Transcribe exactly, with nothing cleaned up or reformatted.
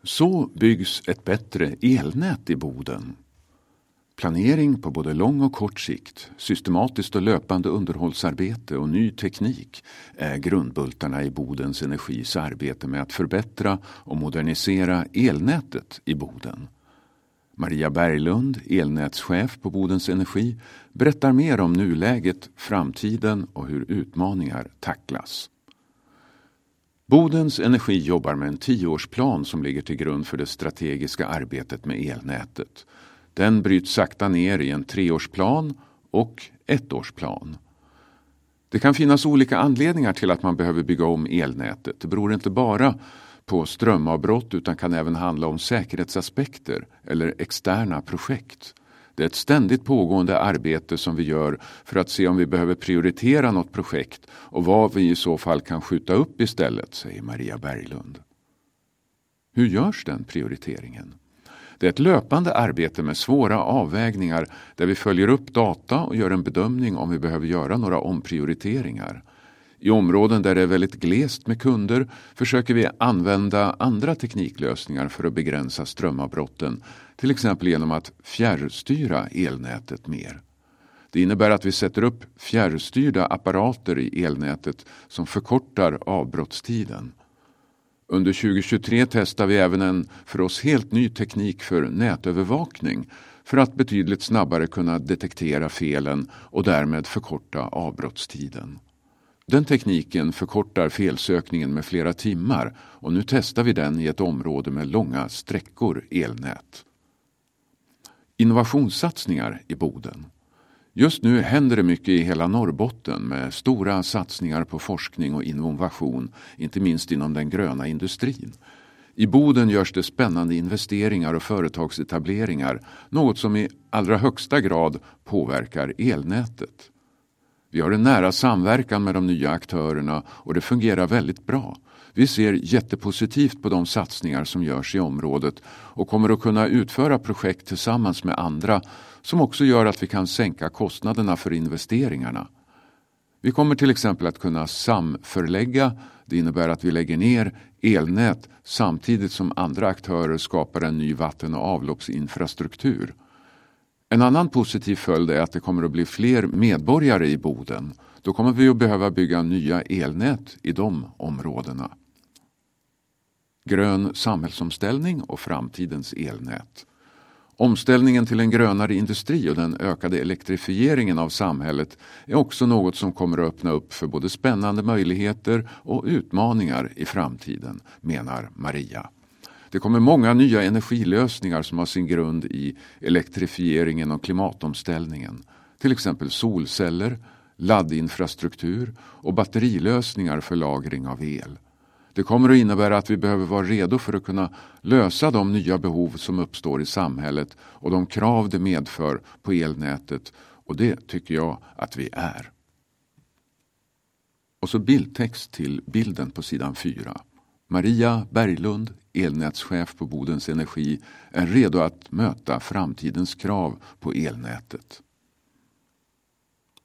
Så byggs ett bättre elnät i Boden. Planering på både lång och kort sikt, systematiskt och löpande underhållsarbete och ny teknik är grundbultarna i Bodens Energis arbete med att förbättra och modernisera elnätet i Boden. Maria Berglund, elnätschef på Bodens Energi, berättar mer om nuläget, framtiden och hur utmaningar tacklas. Bodens Energi jobbar med en tioårsplan som ligger till grund för det strategiska arbetet med elnätet. Den bryts sakta ner i en treårsplan och ettårsplan. Det kan finnas olika anledningar till att man behöver bygga om elnätet. Det beror inte bara på strömavbrott utan kan även handla om säkerhetsaspekter eller externa projekt. Det är ett ständigt pågående arbete som vi gör för att se om vi behöver prioritera något projekt och vad vi i så fall kan skjuta upp istället, säger Maria Berglund. Hur görs den prioriteringen? Det är ett löpande arbete med svåra avvägningar där vi följer upp data och gör en bedömning om vi behöver göra några omprioriteringar. I områden där det är väldigt glest med kunder försöker vi använda andra tekniklösningar för att begränsa strömavbrotten, till exempel genom att fjärrstyra elnätet mer. Det innebär att vi sätter upp fjärrstyrda apparater i elnätet som förkortar avbrottstiden. Under tjugohundratjugotre testar vi även en för oss helt ny teknik för nätövervakning för att betydligt snabbare kunna detektera felen och därmed förkorta avbrottstiden. Den tekniken förkortar felsökningen med flera timmar och nu testar vi den i ett område med långa sträckor elnät. Innovationssatsningar i Boden. Just nu händer det mycket i hela Norrbotten med stora satsningar på forskning och innovation, inte minst inom den gröna industrin. I Boden görs det spännande investeringar och företagsetableringar, något som i allra högsta grad påverkar elnätet. Vi har en nära samverkan med de nya aktörerna och det fungerar väldigt bra. Vi ser jättepositivt på de satsningar som görs i området och kommer att kunna utföra projekt tillsammans med andra som också gör att vi kan sänka kostnaderna för investeringarna. Vi kommer till exempel att kunna samförlägga, det innebär att vi lägger ner elnät samtidigt som andra aktörer skapar en ny vatten- och avloppsinfrastruktur. En annan positiv följd är att det kommer att bli fler medborgare i Boden. Då kommer vi att behöva bygga nya elnät i de områdena. Grön samhällsomställning och framtidens elnät. Omställningen till en grönare industri och den ökade elektrifieringen av samhället är också något som kommer att öppna upp för både spännande möjligheter och utmaningar i framtiden, menar Maria. Det kommer många nya energilösningar som har sin grund i elektrifieringen och klimatomställningen. Till exempel solceller, laddinfrastruktur och batterilösningar för lagring av el. Det kommer att innebära att vi behöver vara redo för att kunna lösa de nya behov som uppstår i samhället och de krav det medför på elnätet, och det tycker jag att vi är. Och så bildtext till bilden på sidan fyra. Maria Berglund, elnätschef på Bodens Energi, är redo att möta framtidens krav på elnätet.